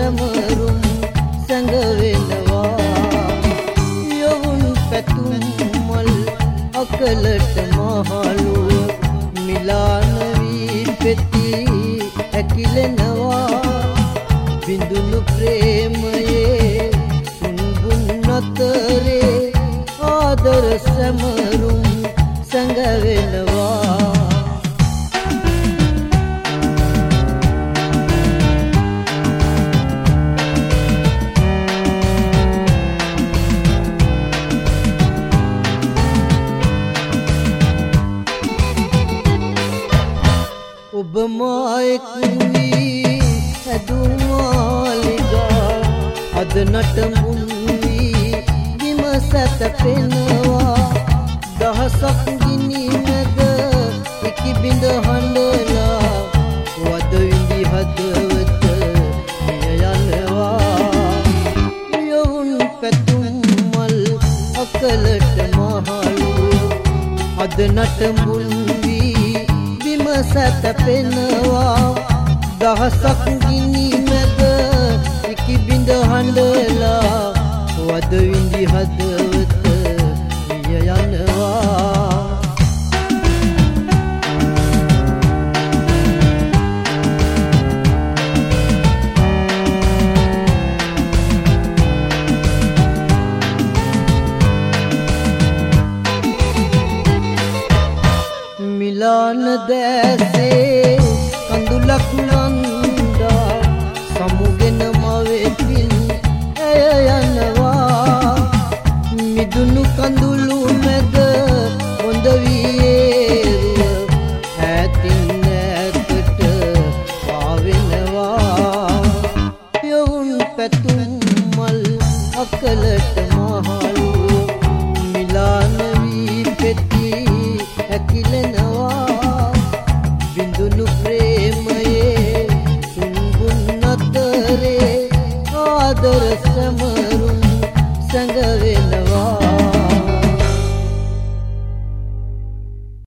සැමරුම් සැඟවෙනවා යොවුන් පැතුම් මල් අකලට මහලුව මිලාන වී පෙති ඇකිලෙනවා බිඳුණු ප්‍රේමයේ සුන්බුන් අතරේ ආදර සැමරුම් සැඟවෙනවා ඔබ මායෙක් වී හැදුමාලිගා අද නටඹුන් වී බිම සැතපෙනවා දහසක් ගිනි මැද ඉකි බිඳ හඬලා වද විඳි හදවත මිය යනවා යොවුන් පැතුම් මල් අකලට මහලු අද නටඹුන් සැතපෙනවා දහසක් ගිනි මැද ඉකි බිඳ හඬලා වද විඳි හදවත මිය යනවා මිලාන දැස්